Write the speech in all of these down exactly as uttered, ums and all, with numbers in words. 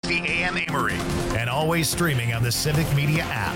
fifty A M Amory, and always streaming on the Civic Media app.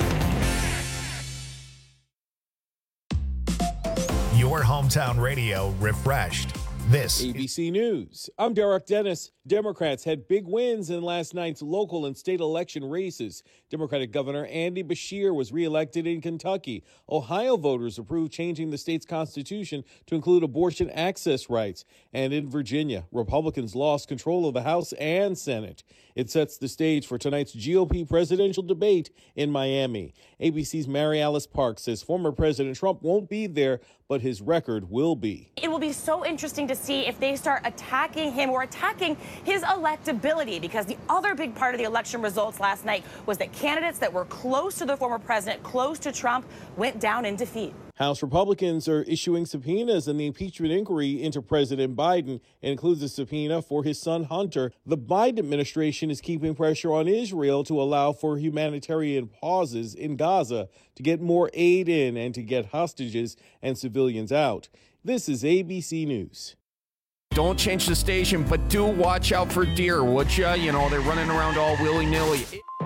Your hometown radio refreshed. This A B C News. I'm Derek Dennis. Democrats had big wins in last night's local and state election races. Democratic Governor Andy Beshear was reelected in Kentucky. Ohio voters approved changing the state's constitution to include abortion access rights. And in Virginia, Republicans lost control of the House and Senate. It sets the stage for tonight's G O P presidential debate in Miami. A B C's Mary Alice Park says former President Trump won't be there, but his record will be. It will be so interesting to see if they start attacking him or attacking his electability, because the other big part of the election results last night was that candidates that were close to the former president, close to Trump, went down in defeat. House Republicans are issuing subpoenas in the impeachment inquiry into President Biden. It includes a subpoena for his son Hunter. The Biden administration is keeping pressure on Israel to allow for humanitarian pauses in Gaza to get more aid in and to get hostages and civilians out. This is A B C News. Don't change the station, but do watch out for deer, would ya? You know, they're running around all willy-nilly.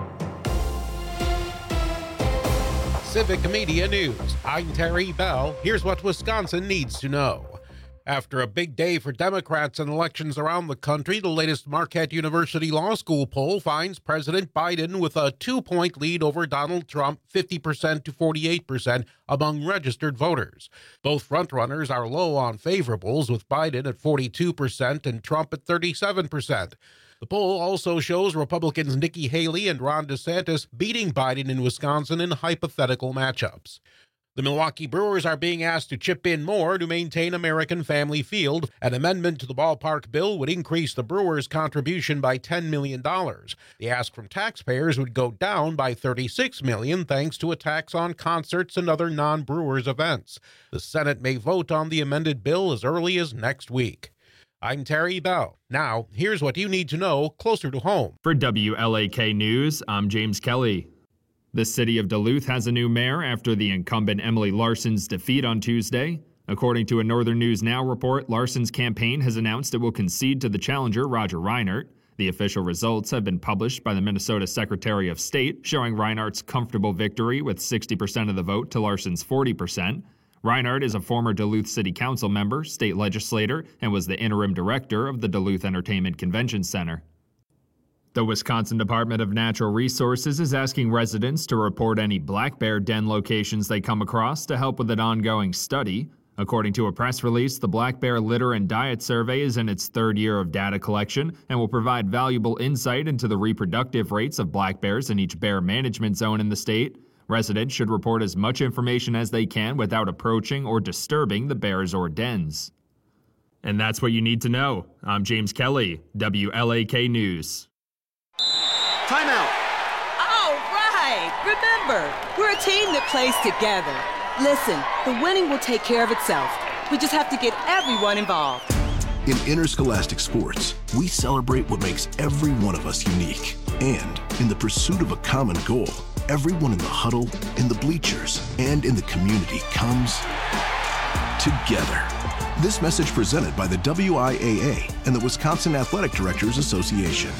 Civic Media News. I'm Terry Bell. Here's what Wisconsin needs to know. After a big day for Democrats in elections around the country, the latest Marquette University Law School poll finds President Biden with a two-point lead over Donald Trump, fifty percent to forty-eight percent among registered voters. Both frontrunners are low on favorables, with Biden at forty-two percent and Trump at thirty-seven percent. The poll also shows Republicans Nikki Haley and Ron DeSantis beating Biden in Wisconsin in hypothetical matchups. The Milwaukee Brewers are being asked to chip in more to maintain American Family Field. An amendment to the ballpark bill would increase the Brewers' contribution by ten million dollars. The ask from taxpayers would go down by thirty-six million dollars thanks to a tax on concerts and other non-Brewers events. The Senate may vote on the amended bill as early as next week. I'm Terry Bell. Now, here's what you need to know closer to home. For W L A K News, I'm James Kelly. The city of Duluth has a new mayor after the incumbent Emily Larson's defeat on Tuesday. According to a Northern News Now report, Larson's campaign has announced it will concede to the challenger, Roger Reinert. The official results have been published by the Minnesota Secretary of State, showing Reinert's comfortable victory with sixty percent of the vote to Larson's forty percent. Reinert is a former Duluth City Council member, state legislator, and was the interim director of the Duluth Entertainment Convention Center. The Wisconsin Department of Natural Resources is asking residents to report any black bear den locations they come across to help with an ongoing study. According to a press release, the Black Bear Litter and Diet Survey is in its third year of data collection and will provide valuable insight into the reproductive rates of black bears in each bear management zone in the state. Residents should report as much information as they can without approaching or disturbing the bears or dens. And that's what you need to know. I'm James Kelly, W L A K News. Timeout. All right. Remember, we're a team that plays together. Listen, the winning will take care of itself. We just have to get everyone involved. In interscholastic sports, we celebrate what makes every one of us unique. And in the pursuit of a common goal, everyone in the huddle, in the bleachers, and in the community comes together. This message presented by the W I A A and the Wisconsin Athletic Directors Association.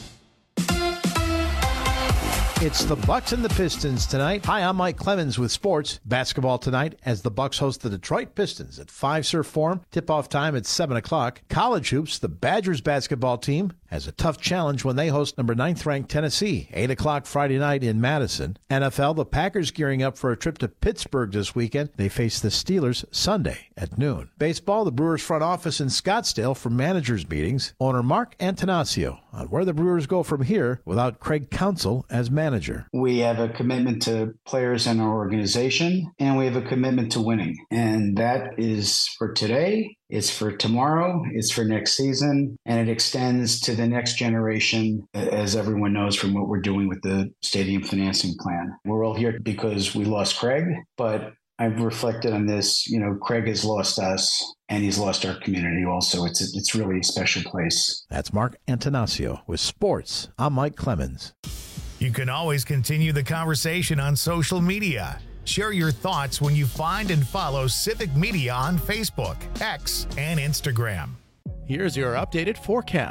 It's the Bucks and the Pistons tonight. Hi, I'm Mike Clemens with sports. Basketball tonight as the Bucks host the Detroit Pistons at Fiserv Forum. Tip-off time at seven o'clock. College hoops, the Badgers basketball team has a tough challenge when they host number ninth-ranked Tennessee. eight o'clock Friday night in Madison. N F L, the Packers gearing up for a trip to Pittsburgh this weekend. They face the Steelers Sunday at noon. Baseball, the Brewers front office in Scottsdale for managers' meetings. Owner Mark Antanasio on where the Brewers go from here without Craig Counsell as manager. We have a commitment to players in our organization, and we have a commitment to winning. And that is for today, it's for tomorrow, it's for next season, and it extends to the next generation, as everyone knows from what we're doing with the stadium financing plan. We're all here because we lost Craig, but I've reflected on this. You know, Craig has lost us, and he's lost our community also. It's a, it's really a special place. That's Mark Antanasio with sports. I'm Mike Clemens. You can always continue the conversation on social media. Share your thoughts when you find and follow Civic Media on Facebook, X, and Instagram. Here's your updated forecast.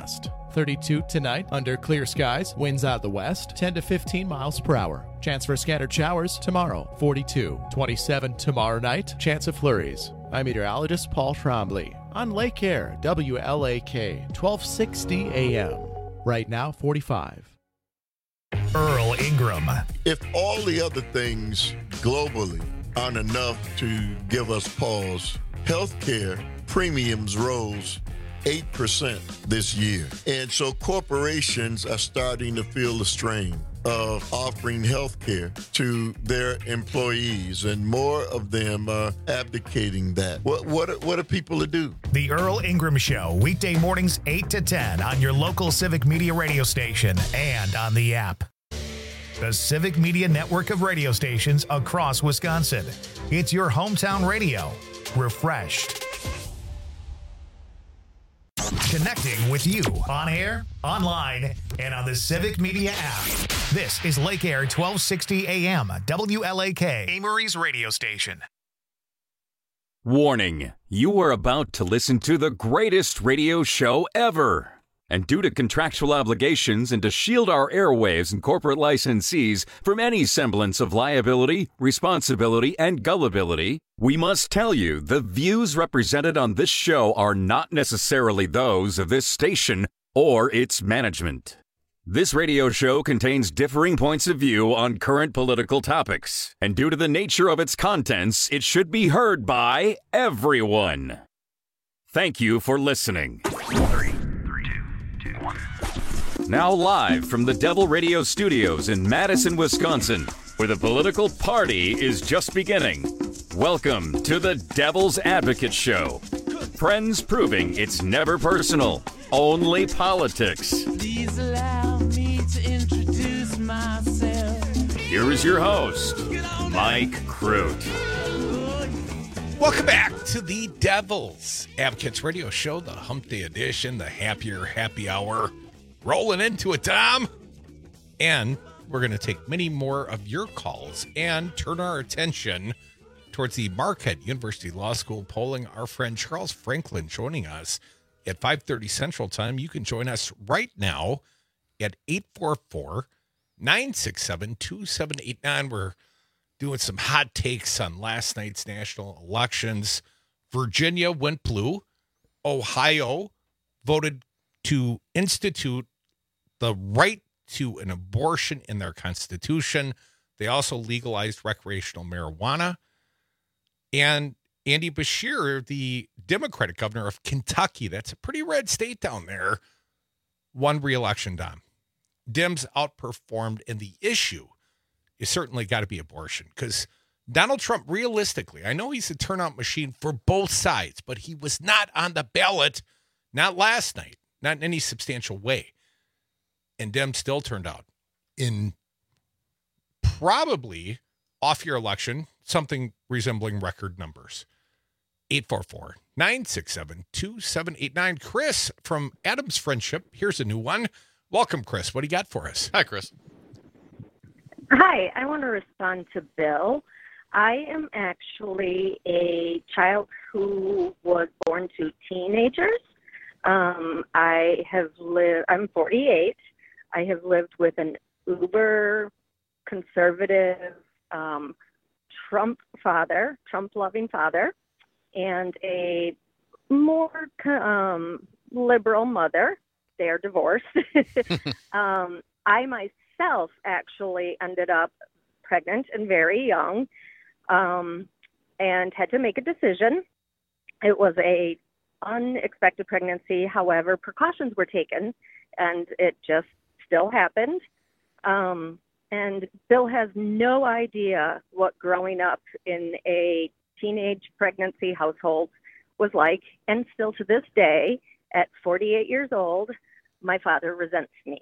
thirty-two tonight under clear skies, winds out of the west, ten to fifteen miles per hour. Chance for scattered showers tomorrow, forty-two. twenty-seven tomorrow night, chance of flurries. I'm meteorologist Paul Trombley on Lake Air, W L A K, twelve sixty A M. Right now, forty-five. Earl Ingram. If all the other things globally aren't enough to give us pause, healthcare premiums rose eight percent this year. And so corporations are starting to feel the strain of offering health care to their employees, and more of them are abdicating that. What what what are people to do? The Earl Ingram Show, weekday mornings eight to ten on your local Civic Media radio station and on the app. The Civic Media network of radio stations across Wisconsin. It's your hometown radio. Refreshed. Connecting with you on air, online, and on the Civic Media app. This is Lake Air twelve sixty A M, W L A K, Amory's radio station. Warning, you are about to listen to the greatest radio show ever. And due to contractual obligations and to shield our airwaves and corporate licensees from any semblance of liability, responsibility, and gullibility, we must tell you the views represented on this show are not necessarily those of this station or its management. This radio show contains differing points of view on current political topics, and due to the nature of its contents, it should be heard by everyone. Thank you for listening. Now live from the Devil Radio Studios in Madison, Wisconsin, where the political party is just beginning. Welcome to the Devil's Advocate Show. Friends proving it's never personal, only politics. Please allow me to introduce myself. Here is your host, Mike Crute. Welcome back to the Devil's Advocates Radio Show, the Hump Day edition, the happier happy hour. Rolling into it, Tom. And we're going to take many more of your calls and turn our attention towards the Marquette University Law School polling. Our friend Charles Franklin joining us at five thirty Central Time. You can join us right now at eight four four, nine six seven, two seven eight nine. We're doing some hot takes on last night's national elections. Virginia went blue. Ohio voted to institute the right to an abortion in their constitution. They also legalized recreational marijuana. And Andy Beshear, the Democratic governor of Kentucky, that's a pretty red state down there, won re-election, Dom. Dems outperformed, and the issue is certainly got to be abortion, because Donald Trump, realistically, I know he's a turnout machine for both sides, but he was not on the ballot, not last night. Not in any substantial way. And Dems still turned out in probably off your election, something resembling record numbers. eight four four, nine six seven, two seven eight nine. Chris from Adams Friendship. Here's a new one. Welcome, Chris. What do you got for us? Hi, Chris. Hi. I want to respond to Bill. I am actually a child who was born to teenagers. Um, I have lived, I'm forty-eight. I have lived with an uber conservative, um, Trump father, Trump loving father, and a more, um, liberal mother. They are divorced. um, I myself actually ended up pregnant and very young, um, and had to make a decision. It was a unexpected pregnancy. However, precautions were taken, and it just still happened. Um, and Bill has no idea what growing up in a teenage pregnancy household was like. And still to this day, at forty-eight years old, my father resents me.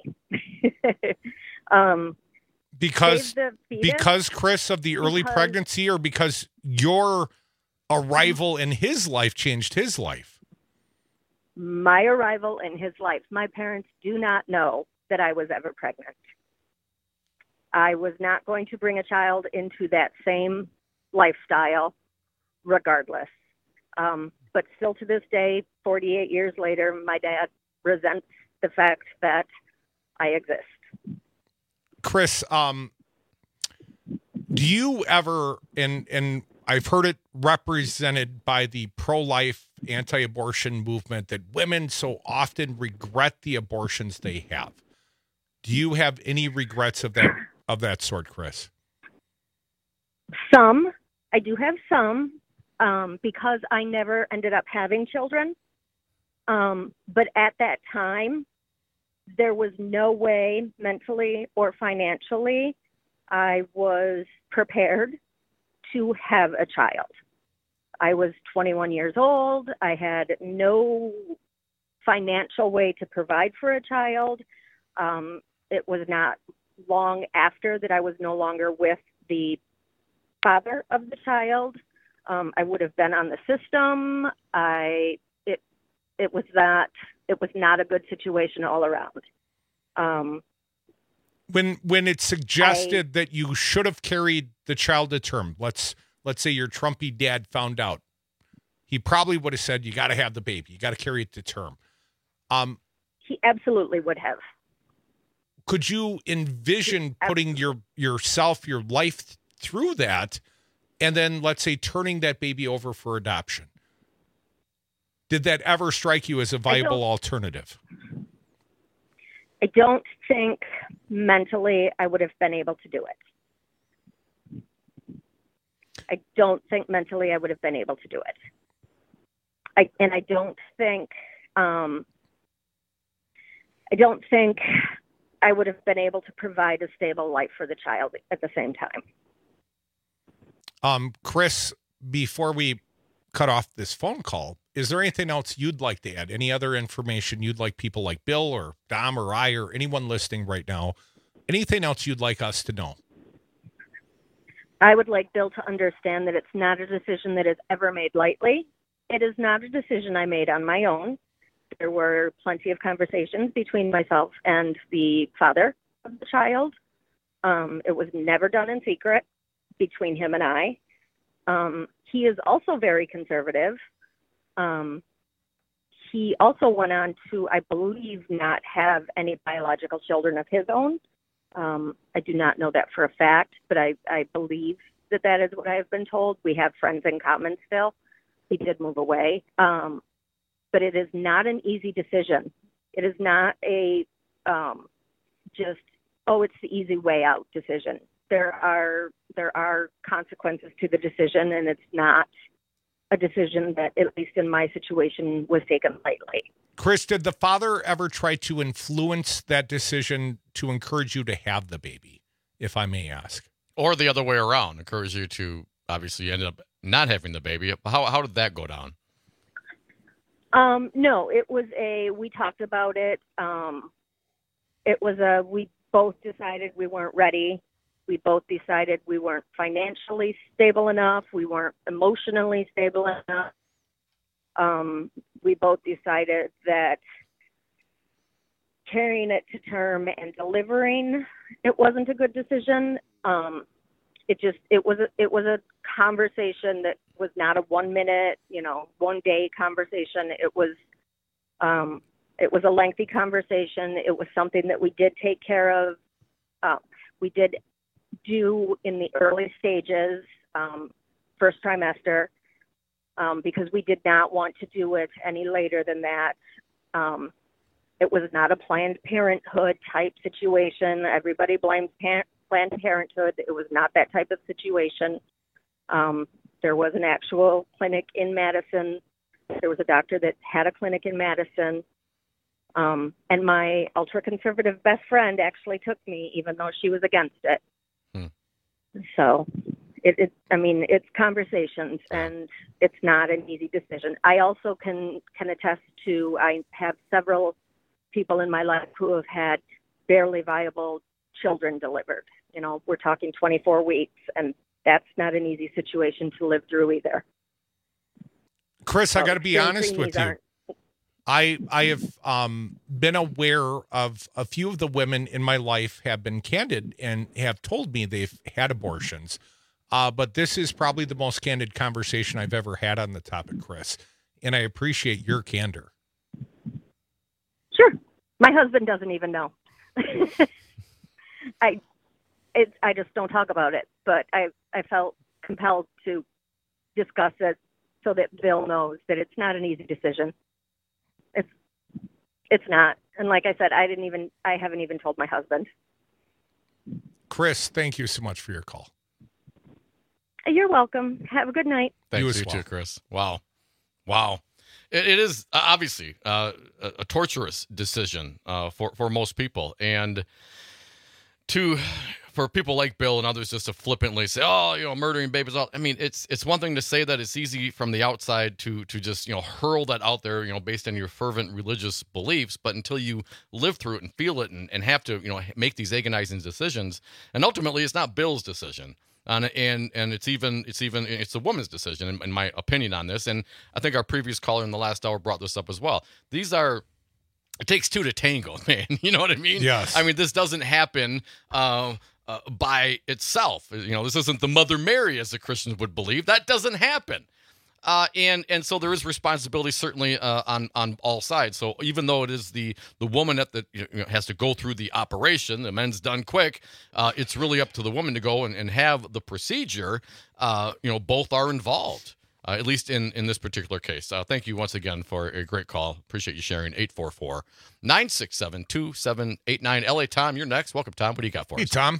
um, because, fetus, because, Chris, of the early because, pregnancy, or because your arrival in his life changed his life? My arrival in his life. My parents do not know that I was ever pregnant. I was not going to bring a child into that same lifestyle regardless. Um, but still to this day, forty-eight years later, my dad resents the fact that I exist. Chris, um, do you ever, and, and I've heard it represented by the pro-life, anti-abortion movement, that women so often regret the abortions they have. Do you have any regrets of that of that sort, Chris? Some. I do have some, um, because I never ended up having children. Um, but at that time, there was no way mentally or financially I was prepared to have a child. I was twenty-one years old. I had no financial way to provide for a child. Um, it was not long after that I was no longer with the father of the child. Um, I would have been on the system. I it it was not it was not a good situation all around. Um, when when it's suggested I, that you should have carried the child to term, let's let's say your Trumpy dad found out, he probably would have said, "You got to have the baby. You got to carry it to term." Um, he absolutely would have. Could you envision putting your yourself, your life through that, and then let's say turning that baby over for adoption? Did that ever strike you as a viable I alternative? I don't think mentally I would have been able to do it. I don't think mentally I would have been able to do it. I, and I don't think, um, I don't think I would have been able to provide a stable life for the child at the same time. Um, Chris, before we cut off this phone call, is there anything else you'd like to add? Any other information you'd like people like Bill or Dom or I or anyone listening right now, anything else you'd like us to know? I would like Bill to understand that it's not a decision that is ever made lightly. It is not a decision I made on my own. There were plenty of conversations between myself and the father of the child. Um, it was never done in secret between him and I. Um, he is also very conservative. Um, he also went on to, I believe, not have any biological children of his own. Um, I do not know that for a fact, but I, I believe that that is what I have been told. We have friends in common still. He did move away. Um, but it is not an easy decision. It is not a um, just, oh, it's the easy way out decision. There are there are consequences to the decision, and it's not a decision that, at least in my situation, was taken lightly. Chris, did the father ever try to influence that decision to encourage you to have the baby, if I may ask? Or the other way around, encourage you to, obviously, you ended up not having the baby. How how did that go down? Um, no, it was a, we talked about it. Um, it was a, we both decided we weren't ready. We both decided we weren't financially stable enough. We weren't emotionally stable enough. Um, we both decided that carrying it to term and delivering, it wasn't a good decision. Um, it just, it was, a, it was a conversation that was not a one minute, you know, one day conversation. It was, um, it was a lengthy conversation. It was something that we did take care of. Uh, we did do in the early stages, um, first trimester, um, because we did not want to do it any later than that. Um, it was not a Planned Parenthood type situation. Everybody blames par- Planned Parenthood. It was not that type of situation. Um, there was an actual clinic in Madison. There was a doctor that had a clinic in Madison. Um, and my ultra-conservative best friend actually took me, even though she was against it. Hmm. So, it, it, I mean, it's conversations, and it's not an easy decision. I also can, can attest to, I have several people in my life who have had barely viable children delivered. You know, we're talking twenty-four weeks, and that's not an easy situation to live through either. Chris, so I got to be honest with you. Aren't... I I have um, been aware of a few of the women in my life have been candid and have told me they've had abortions. Uh, but this is probably the most candid conversation I've ever had on the topic, Chris. And I appreciate your candor. Sure. My husband doesn't even know. I, it, I just don't talk about it. But I, I felt compelled to discuss it so that Bill knows that it's not an easy decision. It's, it's not. And like I said, I didn't even, I haven't even told my husband. Chris, thank you so much for your call. You're welcome. Have a good night. Thanks, You you, as well. too, Chris. Wow. Wow. It, it is uh, obviously uh, a, a torturous decision uh, for, for most people. And to for people like Bill and others just to flippantly say, oh, you know, murdering babies. All I mean, it's it's one thing to say that. It's easy from the outside to to just, you know, hurl that out there, you know, based on your fervent religious beliefs. But until you live through it and feel it and, and have to, you know, make these agonizing decisions. And ultimately, it's not Bill's decision. And, and and it's even it's even it's a woman's decision in, in my opinion on this. And I think our previous caller in the last hour brought this up as well. These are it takes two to tango, man. You know what I mean? Yes. I mean, this doesn't happen uh, uh, by itself. You know, this isn't the Mother Mary as the Christians would believe. That doesn't happen. Uh, and and so there is responsibility certainly uh, on on all sides. So even though it is the the woman that the, you know, has to go through the operation, the men's done quick. Uh, it's really up to the woman to go and, and have the procedure. Uh, you know, both are involved, uh, at least in in this particular case. Uh, thank you once again for a great call. Appreciate you sharing. eight four four, nine six seven, two seven eight nine. L A Tom, you're next. Welcome, Tom. What do you got for Hey, us? Tom.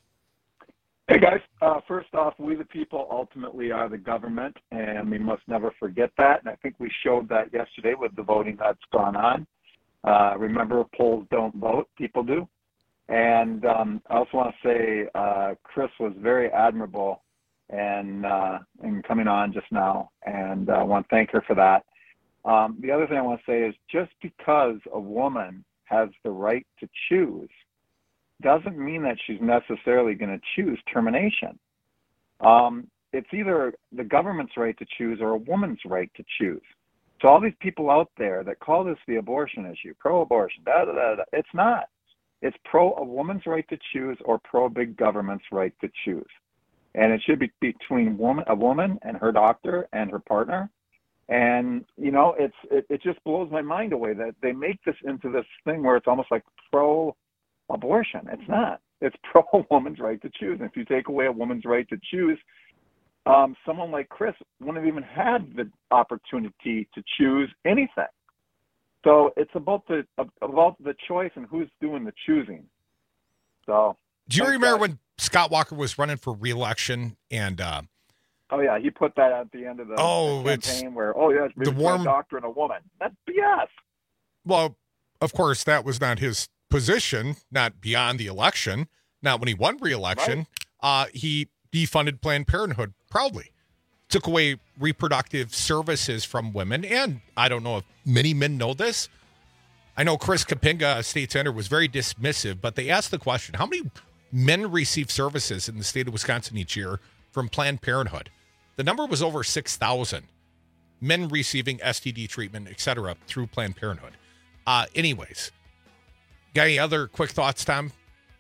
Hey, guys. Uh, first off, we the people ultimately are the government, and we must never forget that. And I think we showed that yesterday with the voting that's gone on. Uh, remember, polls don't vote, people do. And um, I also want to say uh, Chris was very admirable and uh, in coming on just now, and I want to thank her for that. Um, the other thing I want to say is just because a woman has the right to choose doesn't mean that she's necessarily going to choose termination. Um, it's either the government's right to choose or a woman's right to choose. So all these people out there that call this the abortion issue, pro-abortion, da, da, da, da, it's not. It's pro a woman's right to choose or pro big government's right to choose. And it should be between woman, a woman and her doctor and her partner. And, you know, it's it, it just blows my mind away that they make this into this thing where it's almost like pro abortion. It's not. It's pro woman's right to choose. And if you take away a woman's right to choose, um, someone like Chris wouldn't have even had the opportunity to choose anything. So it's about the about the choice and who's doing the choosing. So do you remember when Scott Walker was running for re-election and? Uh, oh yeah, he put that at the end of the, oh, the campaign where oh yeah, it's the warm doctor and a woman. That's B S. Well, of course, that was not his position, not beyond the election, not when he won re-election. Right. Uh, he defunded Planned Parenthood proudly, took away reproductive services from women. And I don't know if many men know this. I know Chris Kapinga, a state senator, was very dismissive, but they asked the question, how many men receive services in the state of Wisconsin each year from Planned Parenthood? The number was over six thousand men receiving S T D treatment, et cetera, through Planned Parenthood. Uh, anyways, got any other quick thoughts, Tom?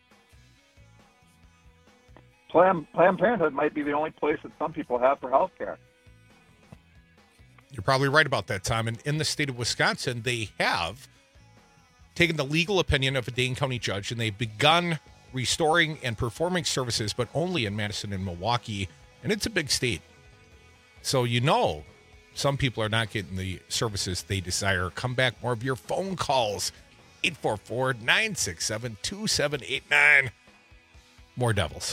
Planned, Planned Parenthood might be the only place that some people have for health care. You're probably right about that, Tom. And in the state of Wisconsin, they have taken the legal opinion of a Dane County judge, and they've begun restoring and performing services, but only in Madison and Milwaukee. And it's a big state. So you know some people are not getting the services they desire. Come back, more of your phone calls. eight four four, nine six seven, two seven eight nine. More Devils.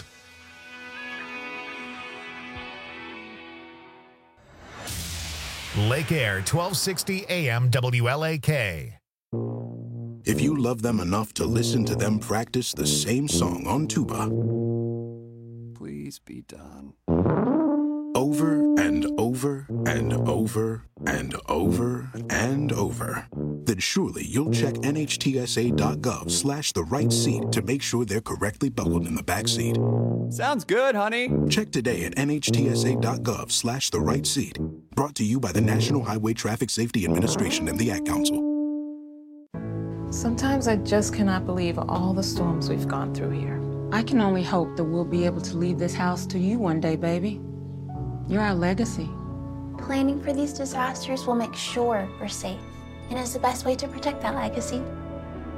Lake Air, twelve sixty A M W L A K. If you love them enough to listen to them practice the same song on tuba, please be done. Over and over and over and over and over, then surely you'll check N H T S A dot gov slash the right seat to make sure they're correctly buckled in the back seat. Sounds good, honey. Check today at N H T S A dot gov slash the right seat. Brought to you by the National Highway Traffic Safety Administration and the Ad Council. Sometimes I just cannot believe all the storms we've gone through here. I can only hope that we'll be able to leave this house to you one day, baby. You're our legacy. Planning for these disasters will make sure we're safe, and is the best way to protect that legacy.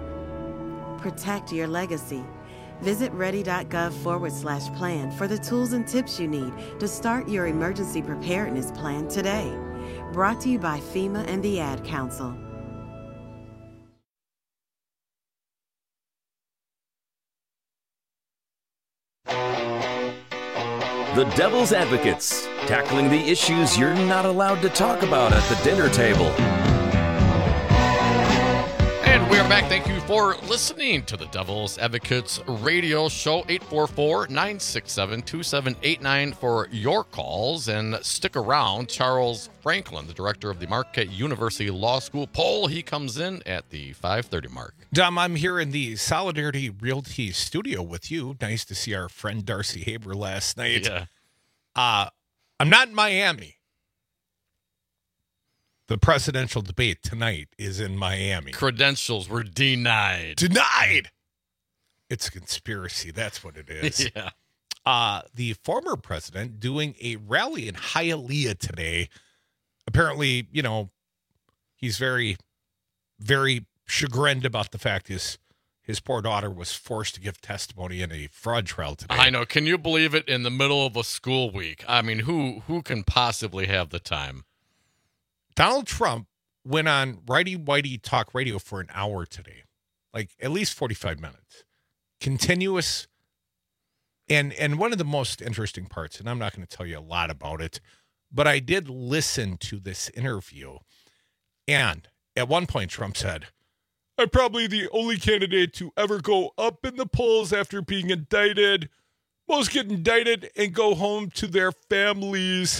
protect your legacy. Visit ready.gov forward slash plan for the tools and tips you need to start your emergency preparedness plan today. Brought to you by FEMA and the Ad Council. The Devil's Advocates, tackling the issues you're not allowed to talk about at the dinner table. And we are back. Thank you for listening to the Devil's Advocates radio show. Eight four four, nine six seven, two seven eight nine for your calls. And stick around. Charles Franklin, the director of the Marquette University Law School poll, he comes in at the five thirty mark. Dom, I'm here in the Solidarity Realty studio with you. Nice to see our friend Darcy Haber last night. Yeah. Uh, I'm not in Miami. The presidential debate tonight is in Miami. Credentials were denied. Denied! It's a conspiracy. That's what it is. Yeah. Uh, the former president doing a rally in Hialeah today. Apparently, you know, he's very, very chagrined about the fact his his poor daughter was forced to give testimony in a fraud trial today. I know. Can you believe it? In the middle of a school week. I mean, who who can possibly have the time? Donald Trump went on Righty Whitey Talk Radio for an hour today, like at least forty-five minutes, continuous. And and one of the most interesting parts, and I'm not going to tell you a lot about it, but I did listen to this interview. And at one point, Trump said, I'm probably the only candidate to ever go up in the polls after being indicted. Most get indicted and go home to their families.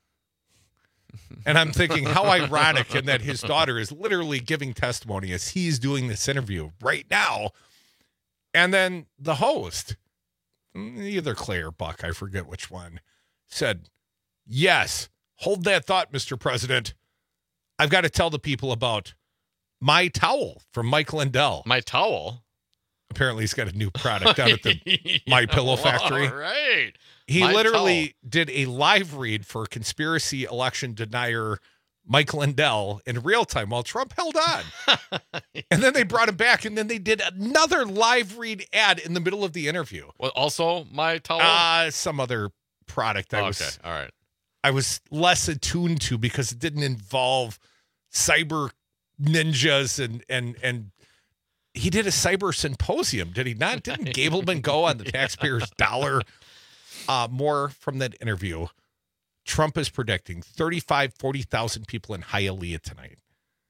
And I'm thinking, how ironic, in that his daughter is literally giving testimony as he's doing this interview right now. And then the host, either Clay or Buck, I forget which one, said, yes, hold that thought, Mister President. I've got to tell the people about My Towel from Mike Lindell. My Towel? Apparently he's got a new product out at the My Pillow Factory. All right. He My literally Towel. did a live read for conspiracy election denier Mike Lindell in real time while Trump held on. And then they brought him back, and then they did another live read ad in the middle of the interview. Well, also My Towel? Uh, some other product I okay, was all right. I was less attuned to because it didn't involve cyber ninjas and and and he did a cyber symposium, did he not? Didn't Gableman go on the taxpayer's dollar? Uh, more from that interview. Trump is predicting thirty-five, forty thousand people in Hialeah tonight.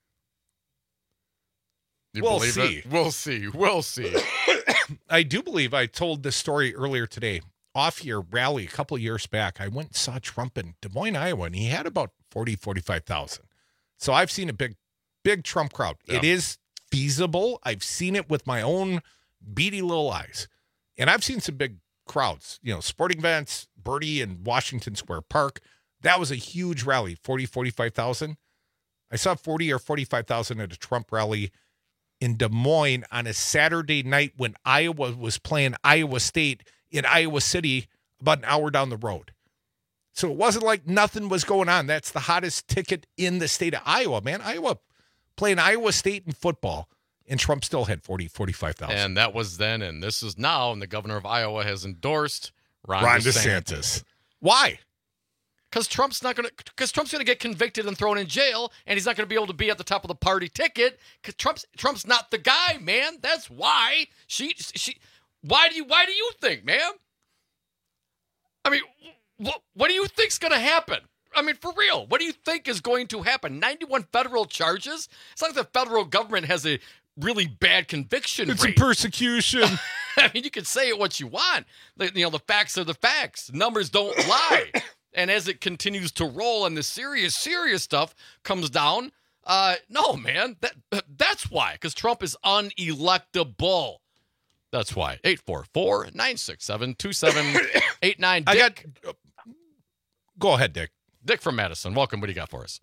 You we'll believe see. It? We'll see. We'll see. I do believe I told this story earlier today. Off your rally a couple of years back, I went and saw Trump in Des Moines, Iowa, and he had about forty, forty-five thousand. So I've seen a big, big Trump crowd. Yeah. It is feasible. I've seen it with my own beady little eyes. And I've seen some big crowds, you know, sporting events, Birdie in Washington Square Park. That was a huge rally, forty, forty-five thousand. I saw forty or forty-five thousand at a Trump rally in Des Moines on a Saturday night when Iowa was playing Iowa State in Iowa City about an hour down the road. So it wasn't like nothing was going on. That's the hottest ticket in the state of Iowa, man. Iowa playing Iowa State in football, and Trump still had forty, forty-five thousand. And that was then, and this is now, and the governor of Iowa has endorsed Ron, Ron DeSantis. DeSantis. Why? Because Trump's not going to. Because Trump's going to get convicted and thrown in jail, and he's not going to be able to be at the top of the party ticket. Because Trump's Trump's not the guy, man. That's why she she. Why do you Why do you think, man? I mean, what what do you think's going to happen? I mean, for real, what do you think is going to happen? ninety-one federal charges? It's not like the federal government has a really bad conviction It's rate. a persecution. I mean, you can say it what you want. The, you know, the facts are the facts. Numbers don't lie. And as it continues to roll and the serious, serious stuff comes down, uh, no, man, that that's why. Because Trump is unelectable. That's why. eight four four, nine six seven, two seven eight nine. I got. Uh, go ahead, Dick. Dick from Madison. Welcome. What do you got for us?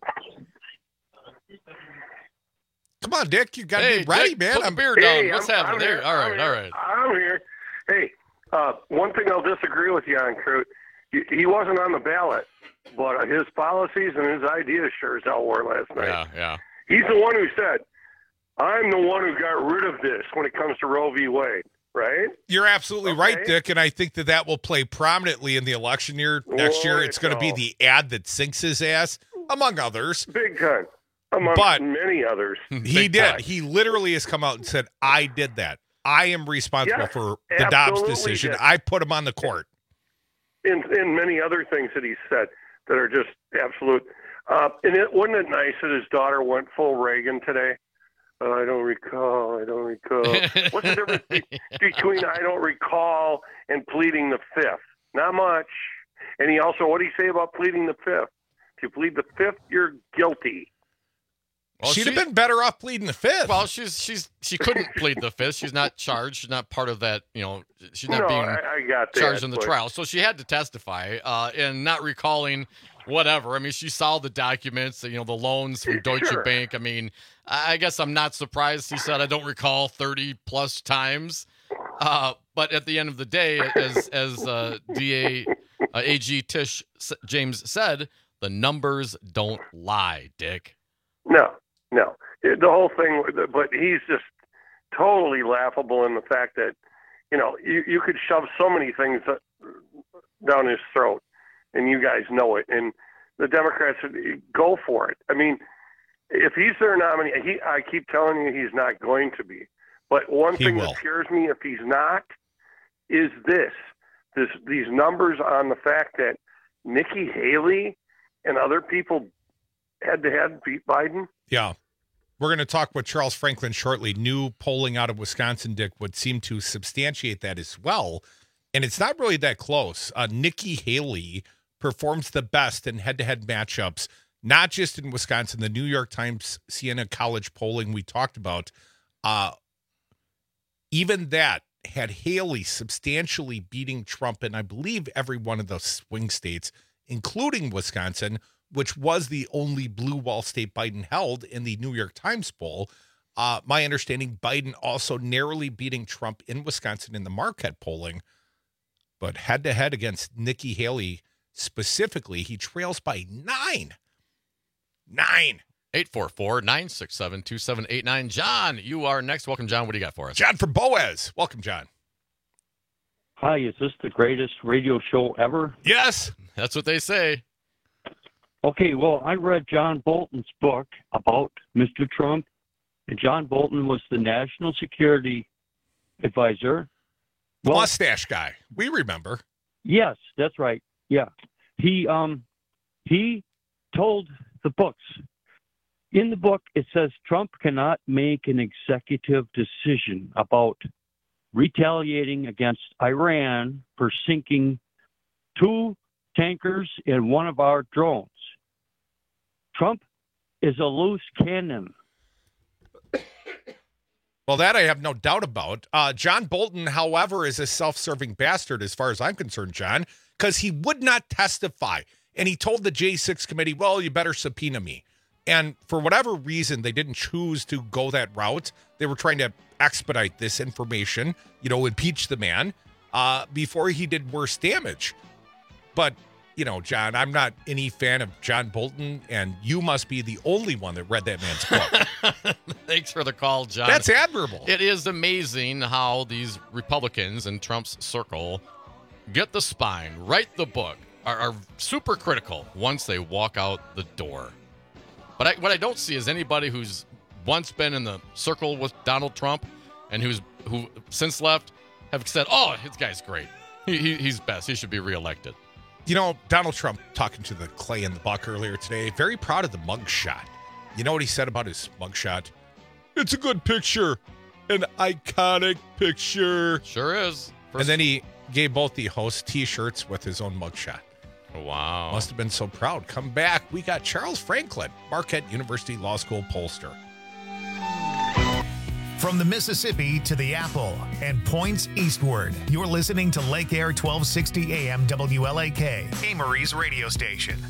Come on, Dick. You got to hey, be ready, Dick, man. Put I'm the beer down. Hey, What's I'm, happening I'm there? Here. All right, I'm all here. right. I'm here. Hey, uh, one thing I'll disagree with you on, Crute. He, he wasn't on the ballot, but his policies and his ideas sure as hell were last night. Yeah, yeah. He's the one who said, I'm the one who got rid of this when it comes to Roe v. Wade, right? You're absolutely okay. right, Dick, and I think that that will play prominently in the election year next Boy, year. It's going to be no. the ad that sinks his ass, among others. Big time. Among but many others. He did. Time. He literally has come out and said, I did that. I am responsible yes, for the Dobbs decision. did. I put him on the court. In, in many other things that he said that are just absolute. Uh, and it, wasn't it nice that his daughter went full Reagan today? Uh, I don't recall. I don't recall. What's the difference be- between I don't recall and pleading the fifth? Not much. And he also, what did he say about pleading the fifth? If you plead the fifth, you're guilty. Well, She'd she, have been better off pleading the fifth. Well, she's she's she couldn't plead the fifth. She's not charged. She's not part of that. You know, she's not no, being I, I got that, charged in the but... trial. So she had to testify uh, and not recalling whatever. I mean, she saw the documents. You know, the loans from Deutsche sure. Bank. I mean, I guess I'm not surprised. He said I don't recall thirty plus times. Uh, but at the end of the day, as as uh, D A uh, A G Tish James said, the numbers don't lie, Dick. No. No, the whole thing, but he's just totally laughable in the fact that, you know, you, you could shove so many things down his throat, and you guys know it, and the Democrats go for it. I mean, if he's their nominee, he, I keep telling you he's not going to be. But one he thing will. that scares me if he's not is this, this these numbers on the fact that Nikki Haley and other people head-to-head beat Biden. Yeah. We're going to talk with Charles Franklin shortly. New polling out of Wisconsin, Dick, would seem to substantiate that as well. And it's not really that close. Uh, Nikki Haley performs the best in head-to-head matchups, not just in Wisconsin. The New York Times Siena College polling we talked about, uh, even that had Haley substantially beating Trump in, I believe, every one of those swing states, including Wisconsin, which was the only blue wall state Biden held in the New York Times poll. Uh, my understanding, Biden also narrowly beating Trump in Wisconsin in the Marquette polling, but head-to-head against Nikki Haley specifically, he trails by nine. Nine. eight four four, nine six seven, two seven eight nine. John, you are next. Welcome, John. What do you got for us? John from Boaz. Welcome, John. Hi, is this the greatest radio show ever? Yes. That's what they say. Okay, well, I read John Bolton's book about Mister Trump, and John Bolton was the national security advisor. The well, mustache guy. We remember. Yes, that's right. Yeah. He um he told the books. In the book, it says Trump cannot make an executive decision about retaliating against Iran for sinking two tankers in one of our drones. Trump is a loose cannon. Well, that I have no doubt about. Uh, John Bolton, however, is a self-serving bastard as far as I'm concerned, John, because he would not testify. And he told the J six committee, well, you better subpoena me. And for whatever reason, they didn't choose to go that route. They were trying to expedite this information, you know, impeach the man uh, before he did worse damage. But you know, John, I'm not any fan of John Bolton, and you must be the only one that read that man's book. Thanks for the call, John. That's admirable. It is amazing how these Republicans in Trump's circle get the spine, write the book, are, are super critical once they walk out the door. But I, what I don't see is anybody who's once been in the circle with Donald Trump and who's who since left have said, oh, this guy's great. He, he, he's best. He should be reelected. You know, Donald Trump talking to the Clay and the Buck earlier today, very proud of the mugshot. You know what he said about his mugshot? It's a good picture. An iconic picture. Sure is. First... And then he gave both the hosts T-shirts with his own mugshot. Wow. Must have been so proud. Come back. We got Charles Franklin, Marquette University Law School pollster. From the Mississippi to the Apple and points eastward, you're listening to Lake Air twelve sixty A M W L A K, Amory's radio station.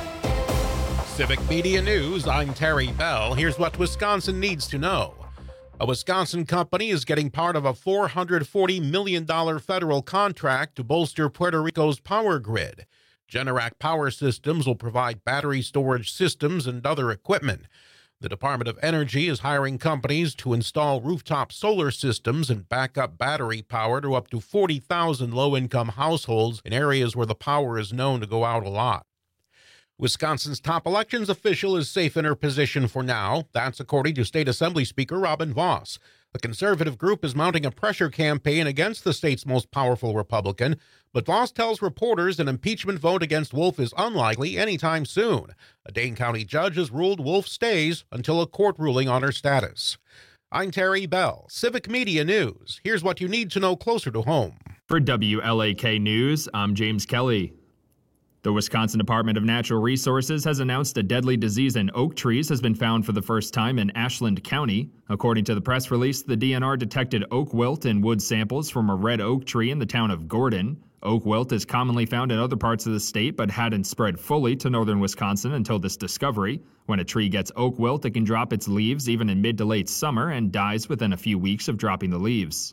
Civic Media News, I'm Terry Bell. Here's what Wisconsin needs to know. A Wisconsin company is getting part of a four hundred forty million dollars federal contract to bolster Puerto Rico's power grid. Generac Power Systems will provide battery storage systems and other equipment. The Department of Energy is hiring companies to install rooftop solar systems and backup battery power to up to forty thousand low-income households in areas where the power is known to go out a lot. Wisconsin's top elections official is safe in her position for now. That's according to State Assembly Speaker Robin Vos. The conservative group is mounting a pressure campaign against the state's most powerful Republican, but Vos tells reporters an impeachment vote against Wolf is unlikely anytime soon. A Dane County judge has ruled Wolf stays until a court ruling on her status. I'm Terry Bell, Civic Media News. Here's what you need to know closer to home. For W L A K News, I'm James Kelly. The Wisconsin Department of Natural Resources has announced a deadly disease in oak trees has been found for the first time in Ashland County. According to the press release, the D N R detected oak wilt in wood samples from a red oak tree in the town of Gordon. Oak wilt is commonly found in other parts of the state but hadn't spread fully to northern Wisconsin until this discovery. When a tree gets oak wilt, it can drop its leaves even in mid to late summer and dies within a few weeks of dropping the leaves.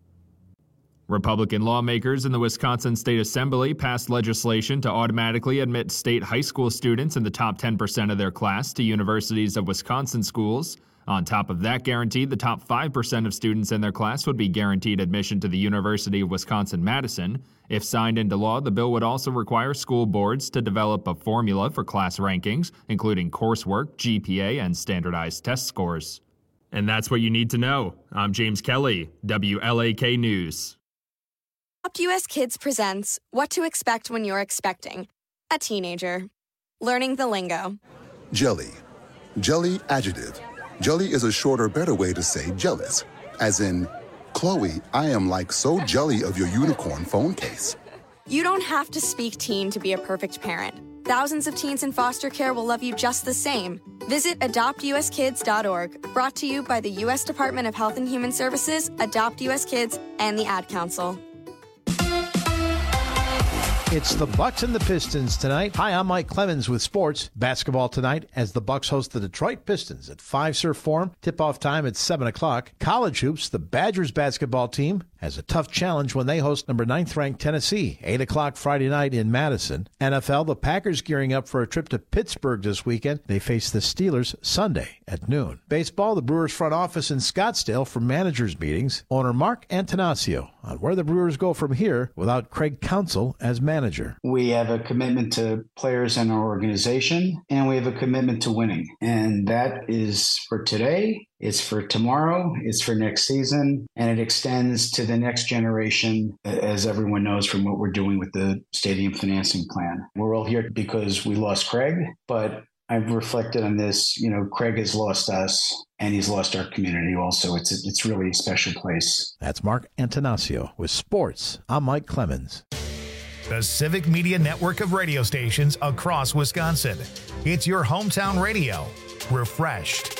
Republican lawmakers in the Wisconsin State Assembly passed legislation to automatically admit state high school students in the top ten percent of their class to Universities of Wisconsin schools. On top of that guarantee, the top five percent of students in their class would be guaranteed admission to the University of Wisconsin-Madison. If signed into law, the bill would also require school boards to develop a formula for class rankings, including coursework, G P A, and standardized test scores. And that's what you need to know. I'm James Kelly, W L A K News. Adopt U S Kids presents What to Expect When You're Expecting a Teenager. Learning the lingo. Jelly. Jelly adjective. Jelly is a shorter, better way to say jealous. As in, Chloe, I am like so jelly of your unicorn phone case. You don't have to speak teen to be a perfect parent. Thousands of teens in foster care will love you just the same. Visit adopt u s kids dot org, brought to you by the U S Department of Health and Human Services, Adopt U S Kids, and the Ad Council. It's the Bucks and the Pistons tonight. Hi, I'm Mike Clemens with sports. Basketball tonight as the Bucks host the Detroit Pistons at five Surf Forum. Tip-off time at seven o'clock. College hoops, the Badgers basketball team has a tough challenge when they host number ninth ranked Tennessee. eight o'clock Friday night in Madison. N F L, the Packers gearing up for a trip to Pittsburgh this weekend. They face the Steelers Sunday at noon. Baseball, the Brewers front office in Scottsdale for managers meetings. Owner Mark Antanasio on where the Brewers go from here without Craig Counsell as manager. We have a commitment to players in our organization, and we have a commitment to winning. And that is for today, it's for tomorrow, it's for next season, and it extends to the next generation, as everyone knows from what we're doing with the stadium financing plan. We're all here because we lost Craig, but I've reflected on this. You know, Craig has lost us, and he's lost our community also. It's a, it's really a special place. That's Mark Antanasio with sports. I'm Mike Clemens. The Civic Media Network of radio stations across Wisconsin. It's your hometown radio. Refreshed.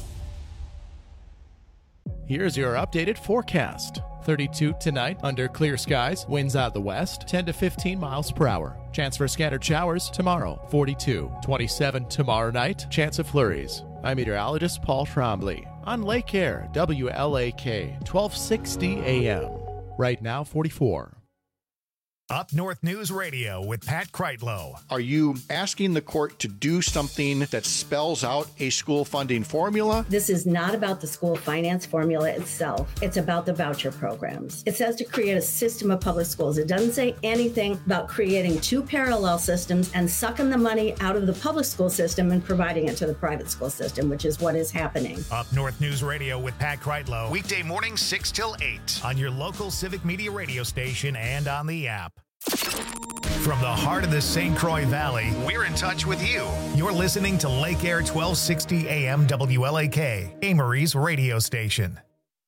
Here's your updated forecast. thirty-two tonight under clear skies. Winds out the west, ten to fifteen miles per hour. Chance for scattered showers tomorrow, forty-two. twenty-seven tomorrow night. Chance of flurries. I'm meteorologist Paul Trombley on Lake Air, W L A K, twelve sixty A M. Right now, forty-four. Up North News Radio with Pat Kreitlow. Are you asking the court to do something that spells out a school funding formula? This is not about the school finance formula itself. It's about the voucher programs. It says to create a system of public schools. It doesn't say anything about creating two parallel systems and sucking the money out of the public school system and providing it to the private school system, which is what is happening. Up North News Radio with Pat Kreitlow. Weekday mornings six till eight on your local Civic Media radio station and on the app. From the heart of the Saint Croix Valley, we're in touch with you. You're listening to Lake Air twelve sixty A M W L A K, Amory's radio station.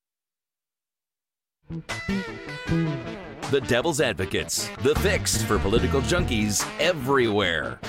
The Devil's Advocates, the fix for political junkies everywhere.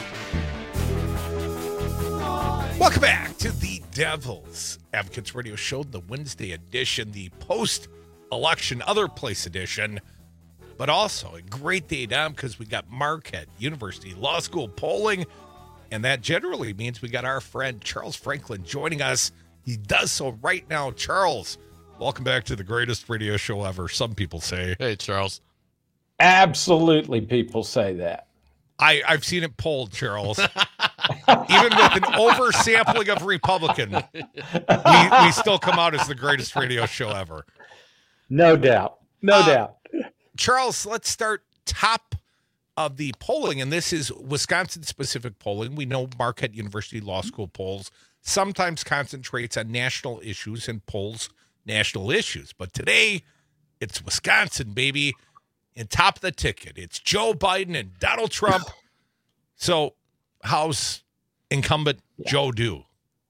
Welcome back to the Devil's Advocates radio show, the Wednesday edition, the post-election other place edition. But also a great day down because we got Marquette University Law School polling, and that generally means we got our friend Charles Franklin joining us. He does so right now. Charles, welcome back to the greatest radio show ever, some people say. Hey, Charles. Absolutely, people say that. I, I've seen it polled, Charles. Even with an oversampling of Republican, we, we still come out as the greatest radio show ever. No doubt. No uh, doubt. Charles, let's start top of the polling, and this is Wisconsin-specific polling. We know Marquette University Law School polls sometimes concentrates on national issues and polls national issues. But today, it's Wisconsin, baby. And top of the ticket, it's Joe Biden and Donald Trump. So how's incumbent yeah. Joe do?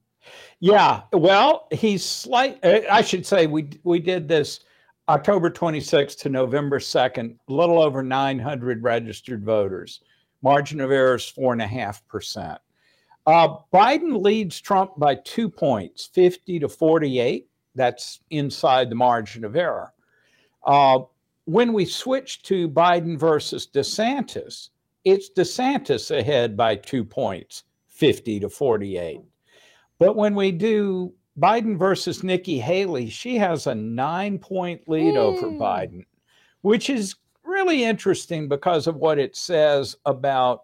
Yeah, well, he's slight. I should say we we did this October twenty-sixth to November second, a little over nine hundred registered voters. Margin of error is four and a half percent. Uh, Biden leads Trump by two points, fifty to forty-eight. That's inside the margin of error. Uh, when we switch to Biden versus DeSantis, it's DeSantis ahead by two points, fifty to forty-eight. But when we do Biden versus Nikki Haley, she has a nine-point lead mm. over Biden, which is really interesting because of what it says about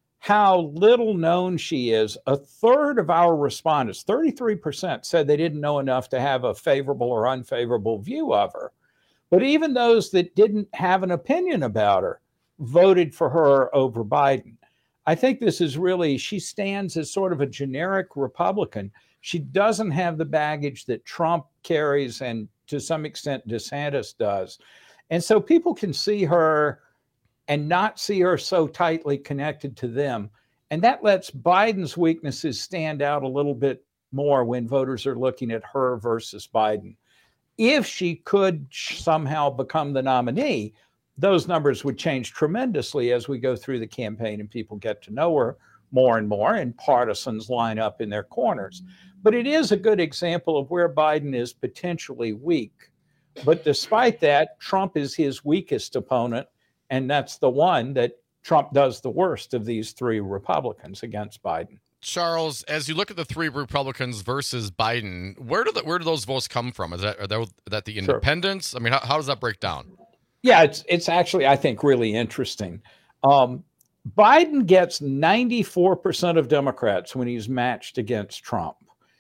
how little known she is. A third of our respondents, thirty-three percent, said they didn't know enough to have a favorable or unfavorable view of her. But even those that didn't have an opinion about her voted for her over Biden. I think this is really, she stands as sort of a generic Republican. She doesn't have the baggage that Trump carries and to some extent DeSantis does. And so people can see her and not see her so tightly connected to them. And that lets Biden's weaknesses stand out a little bit more when voters are looking at her versus Biden. If she could somehow become the nominee, those numbers would change tremendously as we go through the campaign and people get to know her more and more and partisans line up in their corners. But it is a good example of where Biden is potentially weak. But despite that, Trump is his weakest opponent, and that's the one that Trump does the worst of these three Republicans against Biden. Charles, as you look at the three Republicans versus Biden, where do the, where do those votes come from? Is that are that, that the independents? Sure. I mean, how, how does that break down? Yeah, it's it's actually, I think, really interesting. Um, Biden gets ninety-four percent of Democrats when he's matched against Trump.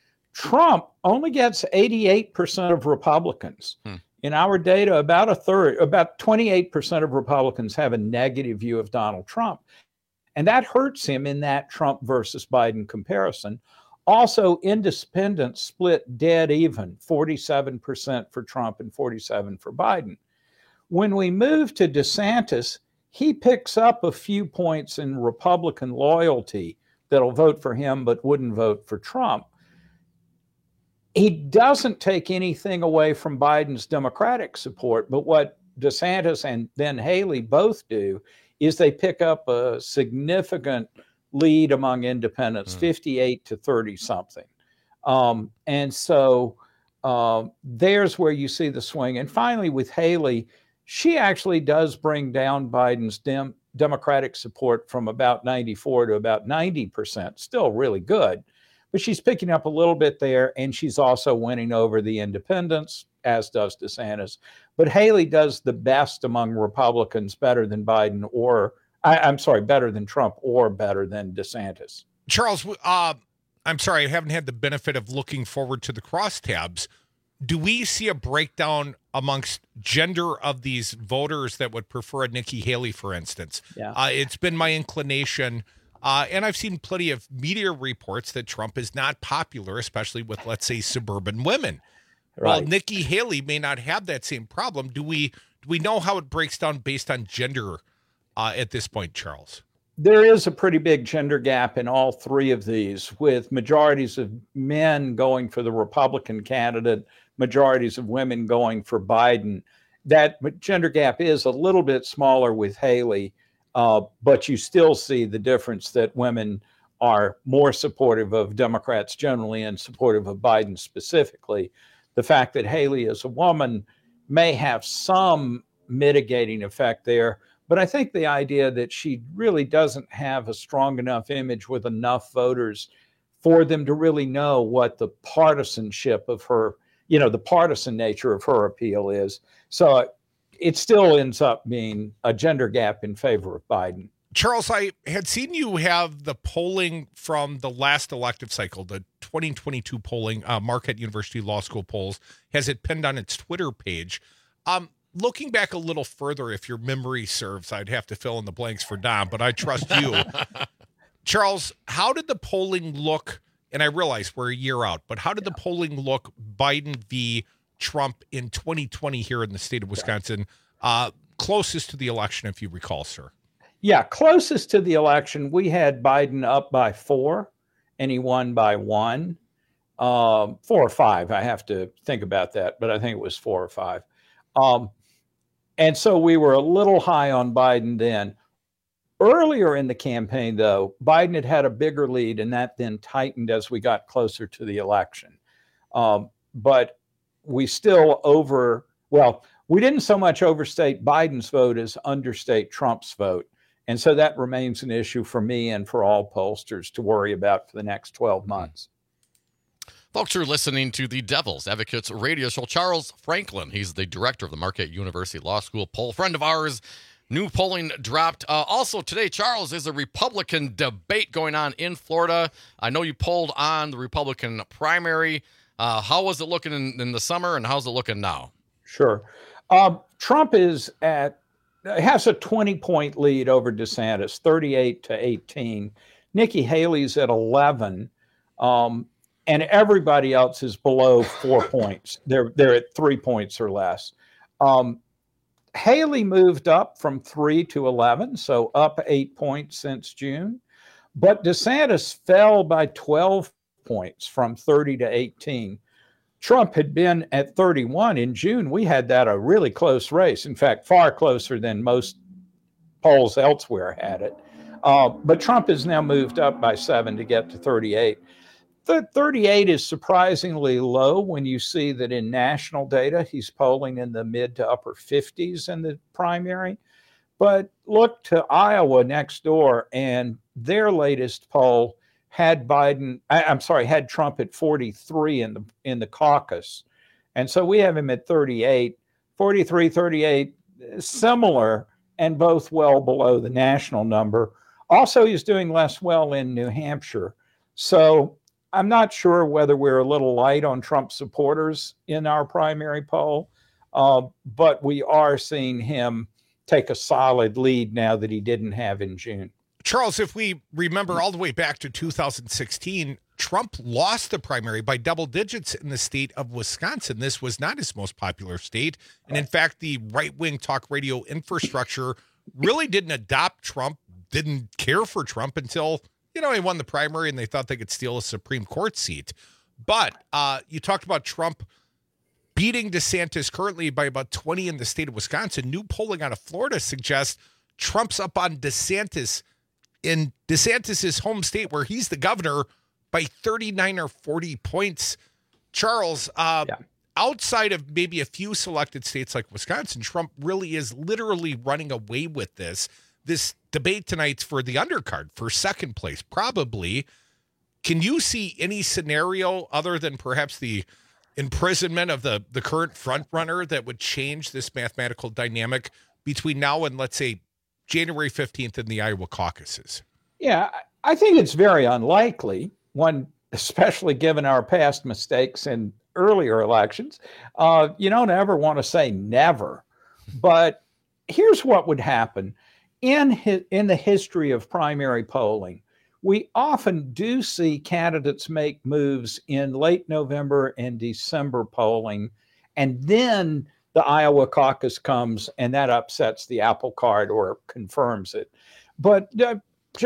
Trump only gets eighty-eight percent of Republicans. Hmm. In our data, about a third, about twenty-eight percent of Republicans have a negative view of Donald Trump. And that hurts him in that Trump versus Biden comparison. Also, independents split dead even, forty-seven percent for Trump and forty-seven for Biden. When we move to DeSantis, he picks up a few points in Republican loyalty that'll vote for him but wouldn't vote for Trump. He doesn't take anything away from Biden's Democratic support, but what DeSantis and then Haley both do is they pick up a significant lead among independents, mm. fifty-eight to thirty something. Um, and so uh, there's where you see the swing. And finally, with Haley, she actually does bring down Biden's dem- Democratic support from about ninety-four to about ninety percent, still really good. But she's picking up a little bit there, and she's also winning over the independents, as does DeSantis. But Haley does the best among Republicans, better than Biden or, I, I'm sorry, better than Trump or better than DeSantis. Charles, uh, I'm sorry, I haven't had the benefit of looking forward to the crosstabs. Do we see a breakdown amongst gender of these voters that would prefer a Nikki Haley, for instance? Yeah. Uh, it's been my inclination. Uh, and I've seen plenty of media reports that Trump is not popular, especially with, let's say, suburban women. Right. Well, Nikki Haley may not have that same problem. Do we do we know how it breaks down based on gender uh, at this point, Charles? There is a pretty big gender gap in all three of these, with majorities of men going for the Republican candidate, majorities of women going for Biden. That gender gap is a little bit smaller with Haley. Uh, but you still see the difference that women are more supportive of Democrats generally and supportive of Biden specifically. The fact that Haley is a woman may have some mitigating effect there, but I think the idea that she really doesn't have a strong enough image with enough voters for them to really know what the partisanship of her, you know, the partisan nature of her appeal is. So it still ends up being a gender gap in favor of Biden. Charles, I had seen you have the polling from the last elective cycle, the twenty twenty-two polling, uh, Marquette University Law School polls, has it pinned on its Twitter page. Um, looking back a little further, if your memory serves, I'd have to fill in the blanks for Dom, but I trust you. Charles, how did the polling look? And I realize we're a year out, but how did the polling look Biden v. Trump in twenty twenty here in the state of Wisconsin, uh, closest to the election, if you recall, sir? Yeah, closest to the election, we had Biden up by four, and he won by one. Um, four or five, I have to think about that, but I think it was four or five. Um, and so we were a little high on Biden then. Earlier in the campaign, though, Biden had had a bigger lead, and that then tightened as we got closer to the election. Um, but we still over, well, we didn't so much overstate Biden's vote as understate Trump's vote. And so that remains an issue for me and for all pollsters to worry about for the next twelve months. Folks, you're listening to the Devil's Advocates radio show. Charles Franklin, he's the director of the Marquette University Law School poll, friend of ours. New polling dropped. Uh, also today, Charles, is a Republican debate going on in Florida. I know you polled on the Republican primary. Uh, how was it looking in, in the summer, and how's it looking now? Sure. Um, Trump is at has a twenty-point lead over DeSantis, thirty-eight to eighteen. Nikki Haley's at eleven, um, and everybody else is below four points. They're they're at three points or less. Um, Haley moved up from three to eleven, so up eight points since June. But DeSantis fell by twelve points from thirty to eighteen. Trump had been at thirty-one in June. We had that a really close race. In fact, far closer than most polls elsewhere had it. Uh, but Trump has now moved up by seven to get to thirty-eight. The thirty-eight is surprisingly low when you see that in national data, he's polling in the mid to upper fifties in the primary. But look to Iowa next door, and their latest poll had Biden, I, I'm sorry, had Trump at forty-three in the in the caucus. And so we have him at thirty-eight, forty-three, thirty-eight, similar, and both well below the national number. Also, he's doing less well in New Hampshire. So I'm not sure whether we're a little light on Trump supporters in our primary poll, uh, but we are seeing him take a solid lead now that he didn't have in June. Charles, if we remember all the way back to two thousand sixteen, Trump lost the primary by double digits in the state of Wisconsin. This was not his most popular state. And in fact, the right-wing talk radio infrastructure really didn't adopt Trump, didn't care for Trump until, you know, he won the primary and they thought they could steal a Supreme Court seat. But uh, you talked about Trump beating DeSantis currently by about twenty in the state of Wisconsin. New polling out of Florida suggests Trump's up on DeSantis in DeSantis's home state, where he's the governor, by thirty-nine or forty points. Charles, uh, yeah. outside of maybe a few selected states like Wisconsin, Trump really is literally running away with this. This debate tonight's for the undercard, for second place, probably. Can you see any scenario other than perhaps the imprisonment of the, the current front runner that would change this mathematical dynamic between now and, let's say, January fifteenth in the Iowa caucuses? Yeah, I think it's very unlikely, one, especially given our past mistakes in earlier elections. Uh, you don't ever want to say never, but here's what would happen. In, his, in the history of primary polling, we often do see candidates make moves in late November and December polling, and then the Iowa caucus comes and that upsets the apple cart or confirms it. But uh,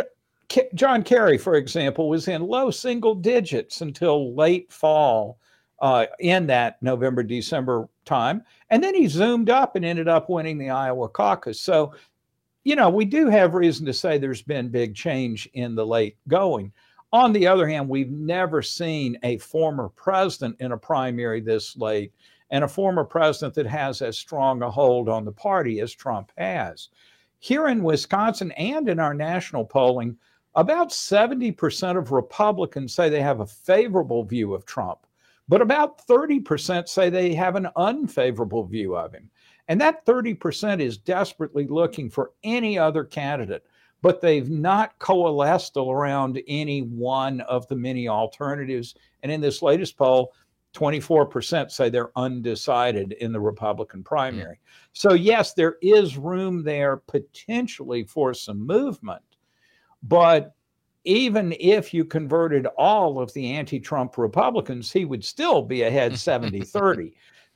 J- John Kerry, for example, was in low single digits until late fall uh, in that November, December time. And then he zoomed up and ended up winning the Iowa caucus. So, you know, we do have reason to say there's been big change in the late going. On the other hand, we've never seen a former president in a primary this late, and a former president that has as strong a hold on the party as Trump has. Here in Wisconsin and in our national polling, about seventy percent of Republicans say they have a favorable view of Trump, but about thirty percent say they have an unfavorable view of him. And that thirty percent is desperately looking for any other candidate, but they've not coalesced around any one of the many alternatives. And in this latest poll, twenty-four percent say they're undecided in the Republican primary. Mm. So yes, there is room there potentially for some movement. But even if you converted all of the anti-Trump Republicans, he would still be ahead seventy thirty.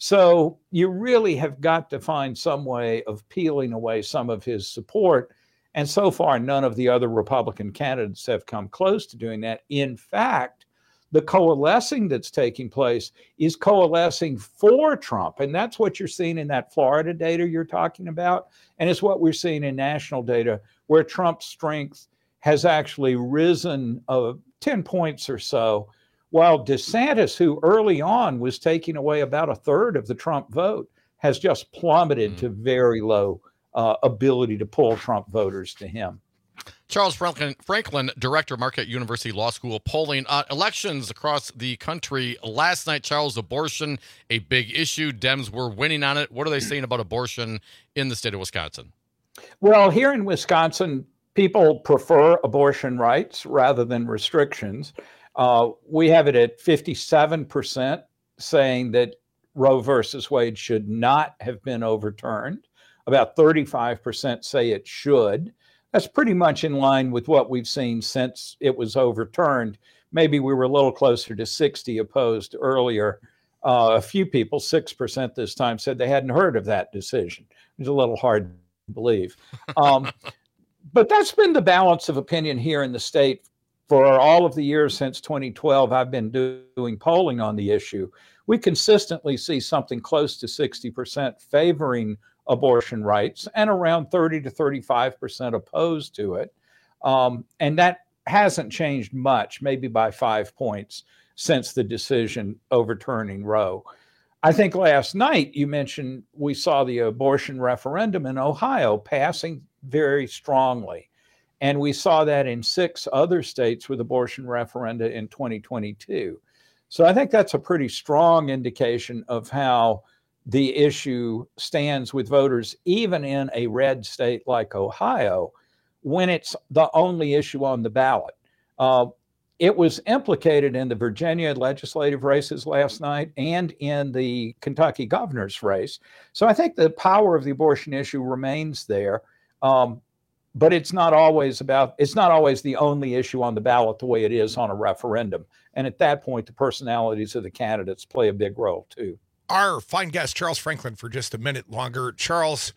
So you really have got to find some way of peeling away some of his support. And so far, none of the other Republican candidates have come close to doing that. In fact, the coalescing that's taking place is coalescing for Trump. And that's what you're seeing in that Florida data you're talking about. And it's what we're seeing in national data, where Trump's strength has actually risen uh, ten points or so, while DeSantis, who early on was taking away about a third of the Trump vote, has just plummeted mm. to very low uh, ability to pull Trump voters to him. Charles Franklin, Franklin, Director, Marquette University Law School, polling uh, elections across the country. Last night, Charles, abortion, a big issue. Dems were winning on it. What are they saying about abortion in the state of Wisconsin? Well, here in Wisconsin, people prefer abortion rights rather than restrictions. Uh, we have it at fifty-seven percent saying that Roe versus Wade should not have been overturned. About thirty-five percent say it should. That's pretty much in line with what we've seen since it was overturned. Maybe we were a little closer to sixty opposed earlier. Uh, a few people, six percent this time, said they hadn't heard of that decision. It's a little hard to believe. Um, but that's been the balance of opinion here in the state for all of the years since twenty twelve. I've been do- doing polling on the issue. We consistently see something close to sixty percent favoring abortion rights and around thirty to thirty-five percent opposed to it. Um, and that hasn't changed much, maybe by five points since the decision overturning Roe. I think last night you mentioned we saw the abortion referendum in Ohio passing very strongly. And we saw that in six other states with abortion referenda in twenty twenty-two. So I think that's a pretty strong indication of how the issue stands with voters, even in a red state like Ohio, when it's the only issue on the ballot. Uh, it was implicated in the Virginia legislative races last night and in the Kentucky governor's race. So I think the power of the abortion issue remains there. Um, But it's not always about, it's not always the only issue on the ballot the way it is on a referendum. And at that point, the personalities of the candidates play a big role too. Our fine guest, Charles Franklin, for just a minute longer. Charles,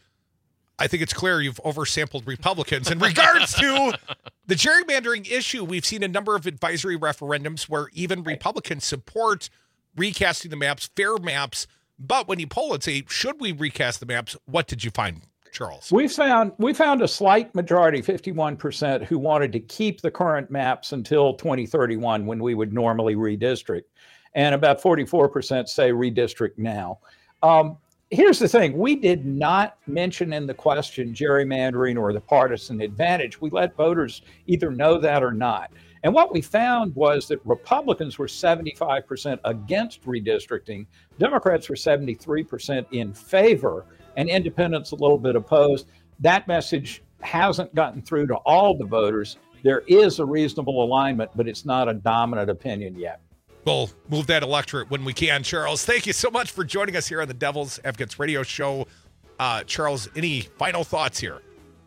I think it's clear you've oversampled Republicans. In regards to the gerrymandering issue, we've seen a number of advisory referendums where even Republicans support recasting the maps, fair maps. But when you poll and say, should we recast the maps, what did you find, Charles? We found we found a slight majority, fifty-one percent, who wanted to keep the current maps until twenty thirty-one, when we would normally redistrict. And about forty-four percent say redistrict now. Um, here's the thing. We did not mention in the question gerrymandering or the partisan advantage. We let voters either know that or not. And what we found was that Republicans were seventy-five percent against redistricting. Democrats were seventy-three percent in favor, and independents a little bit opposed. That message hasn't gotten through to all the voters. There is a reasonable alignment, but it's not a dominant opinion yet. We'll move that electorate when we can, Charles. Thank you so much for joining us here on the Devil's Advocates Radio Show. Uh, Charles, any final thoughts here?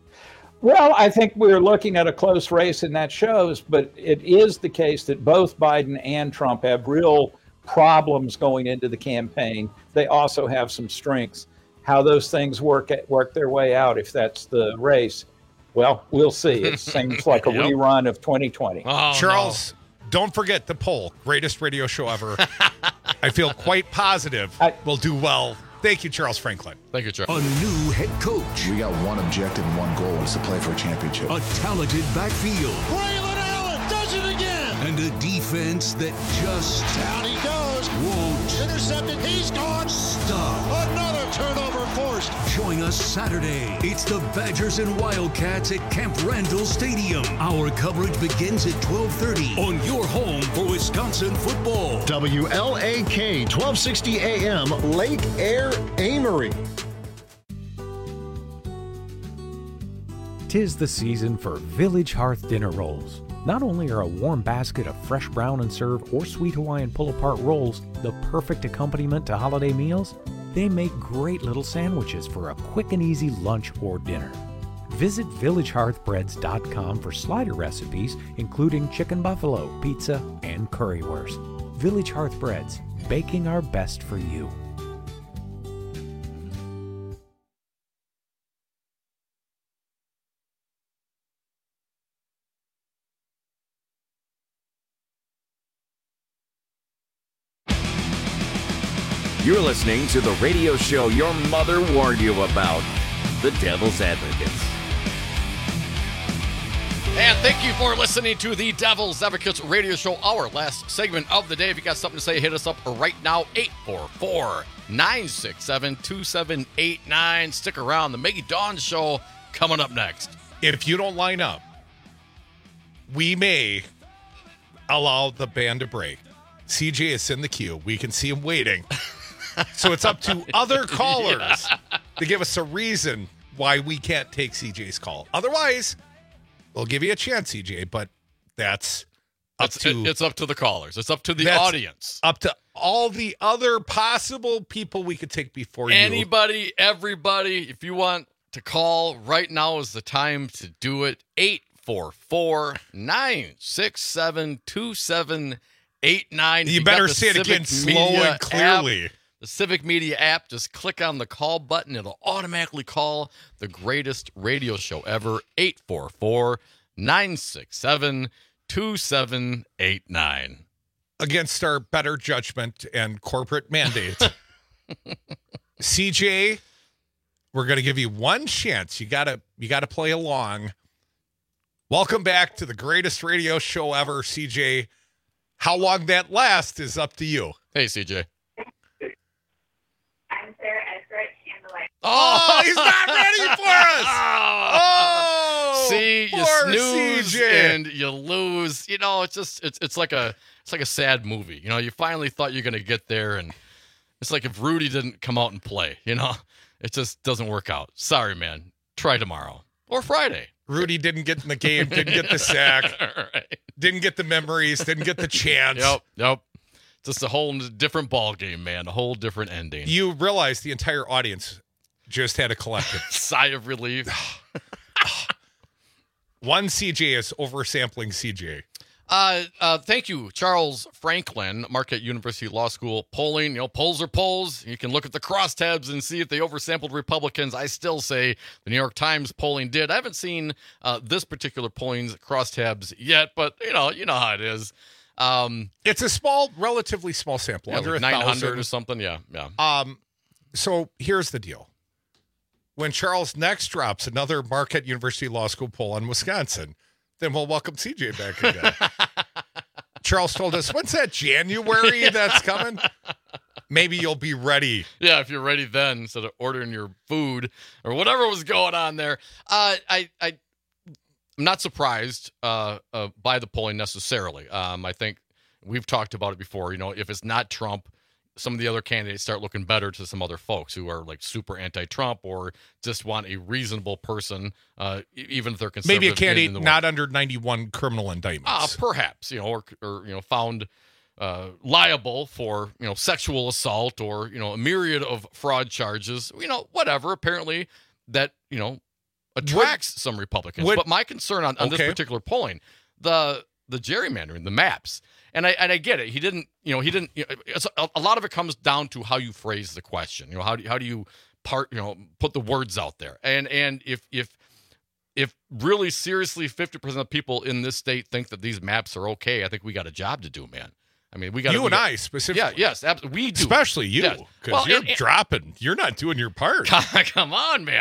Well, I think we're looking at a close race, and that shows, but it is the case that both Biden and Trump have real problems going into the campaign. They also have some strengths. How those things work work their way out, if that's the race, well, we'll see. It seems like a yep. rerun of twenty twenty. Oh, Charles, no. Don't forget the poll. Greatest radio show ever. I feel quite positive I, we'll do well. Thank you, Charles Franklin. Thank you, Charles. A new head coach. We got one objective and one goal, is to play for a championship. A talented backfield. Braylon Allen does it again. and a defense that just down he goes. Won't intercepted. He's gone. Stop. Another turnover forced. Join us Saturday. It's the Badgers and Wildcats at Camp Randall Stadium. Our coverage begins at twelve thirty on your home for Wisconsin football. W L A K twelve sixty A M Lake Air Amory. Tis the season for Village Hearth Dinner Rolls. Not only are a warm basket of fresh brown and serve or sweet Hawaiian pull-apart rolls the perfect accompaniment to holiday meals, they make great little sandwiches for a quick and easy lunch or dinner. Visit village hearth breads dot com for slider recipes, including chicken buffalo, pizza, and currywurst. Village Hearth Breads, baking our best for you. You're listening to the radio show your mother warned you about, The Devil's Advocates. And thank you for listening to the Devil's Advocates radio show, our last segment of the day. If you got something to say, hit us up right now, eight four four, nine six seven, two seven eight nine. Stick around. The Maggie Dawn Show coming up next. If you don't line up, we may allow the band to break. C J is in the queue. We can see him waiting. So it's up to other callers to give us a reason why we can't take C J's call. Otherwise, we'll give you a chance, C J, but that's up it's, to... It's up to the callers. It's up to the audience. Up to all the other possible people we could take before Anybody, you. Anybody, everybody, if you want to call, right now is the time to do it. eight four four, nine six seven, two seven eight nine. You, you better say it again slow and clearly. App, the Civic Media app, just click on the call button. It'll automatically call the greatest radio show ever, eight four four, nine six seven, two seven eight nine. Against our better judgment and corporate mandate. C J, we're going to give you one chance. You got to you got to play along. Welcome back to the greatest radio show ever, C J. How long that lasts is up to you. Hey, C J. I'm Sarah Everett, and the light. Oh, he's not ready for us. Oh, see, you poor snooze C J. and you lose. You know, it's just it's it's like a it's like a sad movie. You know, you finally thought you're gonna get there, and it's like if Rudy didn't come out and play. You know, it just doesn't work out. Sorry, man. Try tomorrow or Friday. Rudy didn't get in the game, didn't get the sack, right. didn't get the memories, didn't get the chance. Yep, yep. Just a whole different ball game, man. A whole different ending. You realize the entire audience just had a collective sigh of relief. One C J is oversampling C J. Uh, uh, thank you, Charles Franklin, Marquette University Law School polling. You know, polls are polls. You can look at the crosstabs and see if they oversampled Republicans. I still say the New York Times polling did. I haven't seen uh, this particular polling's crosstabs yet, but you know, you know how it is. Um, it's a small, relatively small sample, yeah, under like a nine hundred thousand or something. Yeah, yeah. Um, so here's the deal. When Charles next drops another Marquette University Law School poll on Wisconsin, then we'll welcome C J back again. Charles told us, when's that January that's coming? Maybe you'll be ready. Yeah, if you're ready then, instead of ordering your food or whatever was going on there. Uh, I, I, I'm not surprised uh, uh, by the polling necessarily. Um, I think we've talked about it before. You know, if it's not Trump, some of the other candidates start looking better to some other folks who are like super anti-Trump or just want a reasonable person, uh, even if they're conservative. Maybe a candidate not under ninety-one criminal indictments. Ah, uh, perhaps, you know, or, or you know, found uh, liable for, you know, sexual assault or, you know, a myriad of fraud charges, you know, whatever. Apparently that, you know, attracts would, some Republicans. Would, but my concern on, on okay. this particular polling, the the gerrymandering, the maps. And I and I get it. He didn't, you know, he didn't. You know, it's a, a lot of it comes down to how you phrase the question. You know, how do how do you part, you know, put the words out there. And and if if if really seriously fifty percent of people in this state think that these maps are okay, I think we got a job to do, man. I mean, we got you we and got, I specifically. Yeah, yes, absolutely. We do, especially you, because yes. well, you're and, and, dropping. You're not doing your part. Come on, man.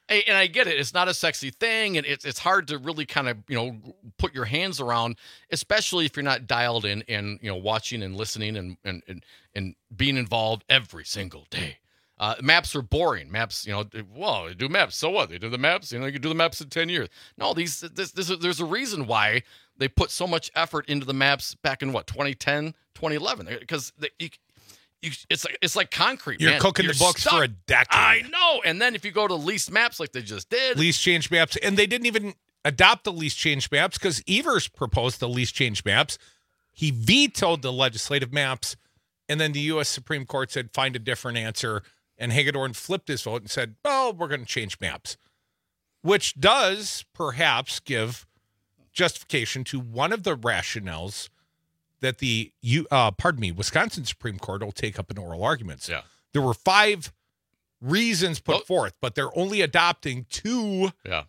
And I get it. It's not a sexy thing, and it's it's hard to really kind of, you know, put your hands around, especially if you're not dialed in and, you know, watching and listening and and and, and being involved every single day. Uh, maps are boring. Maps, you know, well, they do maps. So what? They do the maps. You know, you can do the maps in ten years. No, these this, this there's a reason why they put so much effort into the maps back in what twenty ten, twenty eleven, because you. You, it's like it's like concrete. You're man. cooking You're the books stuck. for a decade. I know. And then if you go to leased maps like they just did, lease change maps, and they didn't even adopt the lease change maps because Evers proposed the lease change maps. He vetoed the legislative maps, and then the U S Supreme Court said find a different answer. And Hagedorn flipped his vote and said, "Oh, we're going to change maps," which does perhaps give justification to one of the rationales that the you uh pardon me Wisconsin Supreme Court will take up in oral arguments. Yeah, there were five reasons put oh. forth, but they're only adopting two. Yeah,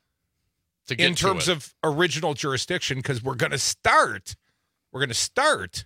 to get in terms to of original jurisdiction, because we're going to start, we're going to start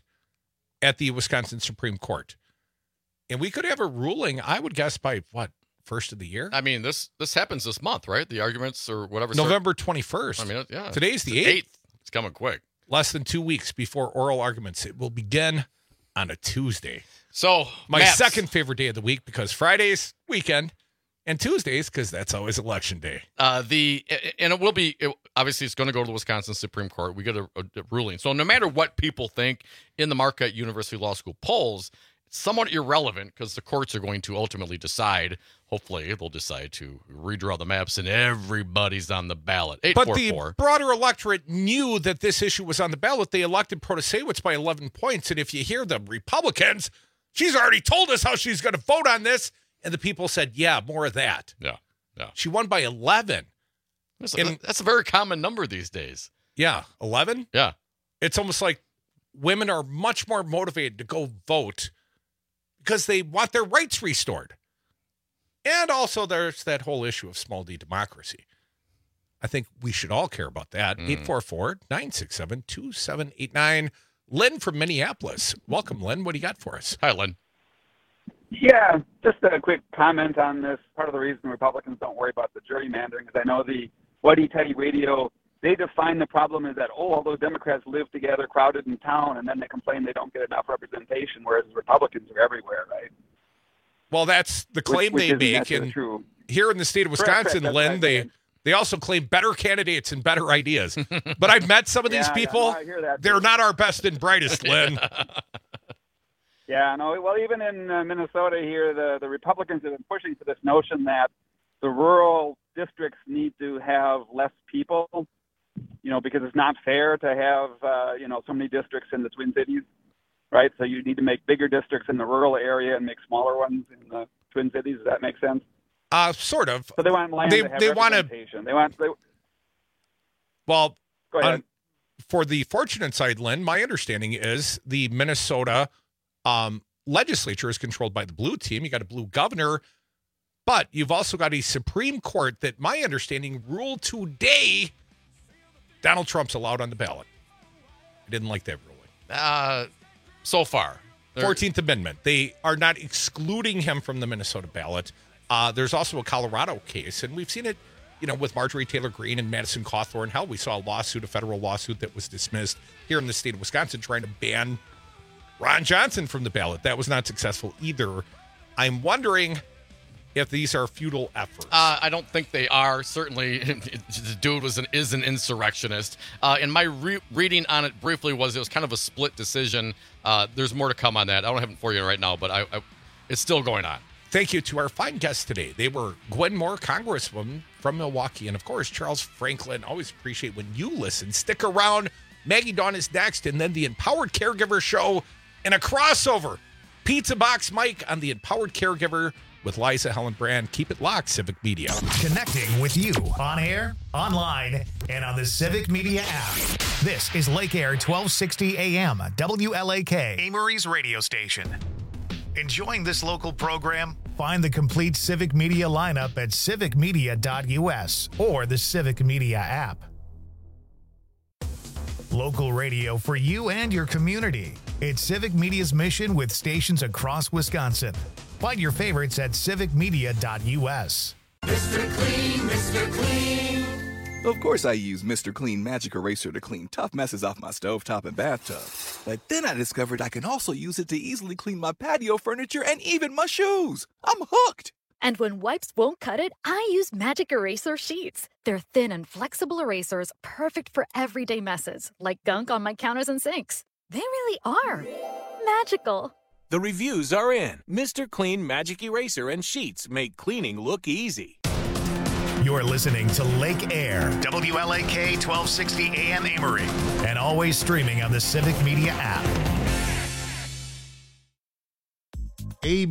at the Wisconsin Supreme Court, and we could have a ruling. I would guess by what first of the year. I mean this this happens this month, right? The arguments or whatever. November twenty-first. I mean, yeah, today's the eighth. eighth. It's coming quick. Less than two weeks before oral arguments. It will begin on a Tuesday. So my maps. second favorite day of the week, because Friday's weekend and Tuesdays because that's always election day. Uh, the and it will be it, obviously it's going to go to the Wisconsin Supreme Court. We get a, a, a ruling. So no matter what people think in the Marquette University Law School polls, it's somewhat irrelevant because the courts are going to ultimately decide. Hopefully, they'll decide to redraw the maps, and everybody's on the ballot. eight four four. But the broader electorate knew that this issue was on the ballot. They elected Protasewicz by eleven points. And if you hear the Republicans, she's already told us how she's going to vote on this. And the people said, yeah, more of that. Yeah, yeah. She won by eleven. That's a, that's a very common number these days. Yeah, eleven? Yeah. It's almost like women are much more motivated to go vote because they want their rights restored. And also there's that whole issue of small d democracy. I think we should all care about that. Mm. eight four four, nine six seven, two seven eight nine. Lynn from Minneapolis. Welcome, Lynn. What do you got for us? Hi, Lynn. Yeah, just a quick comment on this. Part of the reason Republicans don't worry about the gerrymandering is I know the Whitey Teddy Radio, they define the problem as that, oh, all those Democrats live together, crowded in town, and then they complain they don't get enough representation, whereas Republicans are everywhere, right? Well, that's the claim which, which they make. And true. here in the state of Wisconsin, correct, Lynn, they, they also claim better candidates and better ideas. But I've met some of these yeah, people. Yeah, no, I hear that. They're not our best and brightest, Lynn. Yeah, no. Well, even in uh, Minnesota here, the, the Republicans have been pushing for this notion that the rural districts need to have less people, you know, because it's not fair to have, uh, you know, so many districts in the Twin Cities, right? So you need to make bigger districts in the rural area and make smaller ones in the Twin Cities. Does that make sense? Uh, sort of. So they want land they, to have they want representation. They want. They, well, go ahead. On, for the fortunate side, Lynn, my understanding is the Minnesota um, legislature is controlled by the blue team. You got a blue governor, but you've also got a Supreme Court that, my understanding, ruled today Donald Trump's allowed on the ballot. I didn't like that ruling. Uh, so far. They're... fourteenth Amendment. They are not excluding him from the Minnesota ballot. Uh, there's also a Colorado case, and we've seen it, you know, with Marjorie Taylor Greene and Madison Cawthorn. Hell, we saw a lawsuit, a federal lawsuit that was dismissed here in the state of Wisconsin trying to ban Ron Johnson from the ballot. That was not successful either. I'm wondering if these are futile efforts. Uh, I don't think they are. Certainly, the dude was an is an insurrectionist. Uh, and my re- reading on it briefly was it was kind of a split decision. Uh, there's more to come on that. I don't have it for you right now, but I, I, it's still going on. Thank you to our fine guests today. They were Gwen Moore, Congresswoman from Milwaukee, and, of course, Charles Franklin. Always appreciate when you listen. Stick around. Maggie Dawn is next, and then the Empowered Caregiver Show and a crossover. Pizza Box Mike on the Empowered Caregiver with Liza Helen Brand. Keep it locked, Civic Media. Connecting with you on air, online, and on the Civic Media app. This is Lake Air twelve sixty A M, W L A K, Amory's radio station. Enjoying this local program? Find the complete Civic Media lineup at civic media dot U S or the Civic Media app. Local radio for you and your community. It's Civic Media's mission with stations across Wisconsin. Find your favorites at civic media dot U S. Mister Clean, Mister Clean. Of course I use Mister Clean Magic Eraser to clean tough messes off my stovetop and bathtub. But then I discovered I can also use it to easily clean my patio furniture and even my shoes. I'm hooked. And when wipes won't cut it, I use Magic Eraser Sheets. They're thin and flexible erasers, perfect for everyday messes, like gunk on my counters and sinks. They really are magical. The reviews are in. Mister Clean Magic Eraser and Sheets make cleaning look easy. You're listening to Lake Air, W L A K twelve sixty A M Amory, and always streaming on the Civic Media app. A